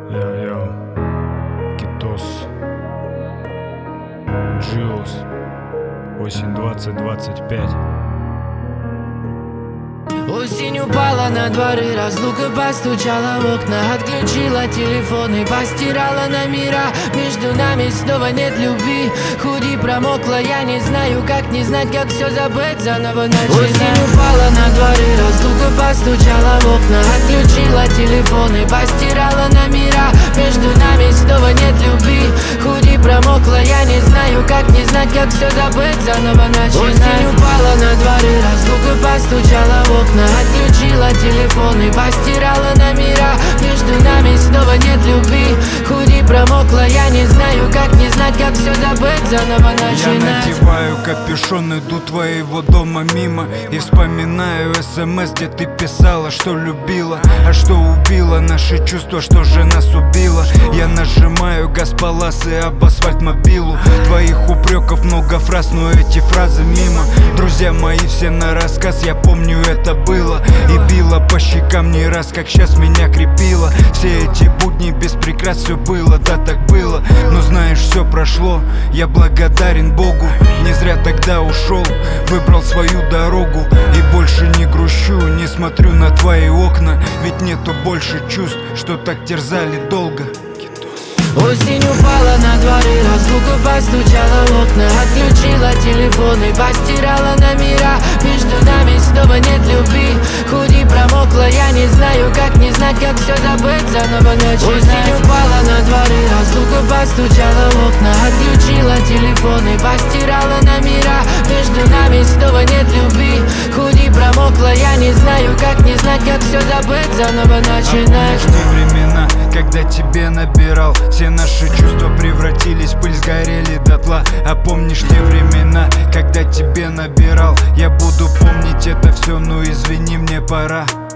Йо-йо, Китос, Джилс, осень 2025. Осень упала на дворы, разлука постучала в окна, отключила телефон и постирала номера. Между нами снова нет любви, худи промокла, я не знаю, как не знать, как все забыть, заново начинать. Осень упала на дворы, разлука постучала в окна, отключила телефон и постирала номера. Между нами снова нет любви, худи промокла, я не знаю, как не знать, как все забыть, заново начинать. Осень упала на дворы, разлука постучала в окна, отключила телефон и постирала номера. Между нами снова нет любви, худи промокла, я не знаю, как не знать, как все забыть, заново начинать. Я надеваю капюшон, иду твоего дома мимо и вспоминаю СМС, где ты писала, что любила, а что убила наши чувства, что же нас убило. Я нажимаю газ по лассе об асфальт мобилу. Твоих упреков много фраз, но эти фразы мимо. Друзья мои все на рассказ, я помню, это было. И била по щекам не раз, как сейчас меня крепила. Все эти будни без прикрас, все было, да так было. Но знаешь, все прошло, я благодарен Богу. Не зря тогда ушел, выбрал свою дорогу. И больше не грущу, не смотрю на твои окна. Ведь нету больше чувств, что так терзали долго. Осень упала на дворы, разлука постучала в окна, отключила телефон и постирала номера. Между нами снова нет любви, худи промокла, я не знаю, как не знать, как все забыть, заново начинать. Осень упала на дворы, разлука постучала в окна, отключила телефон и постирала номера. Между нами снова нет любви, худи промокла, я не знаю, как не знать, как все забыть, заново начинать. А помнишь те времена, когда тебе набирал, все наши чувства превратились в пыль, сгорели дотла. А помнишь те времена, когда тебе набирал, я буду помнить это все, но извини, мне пора.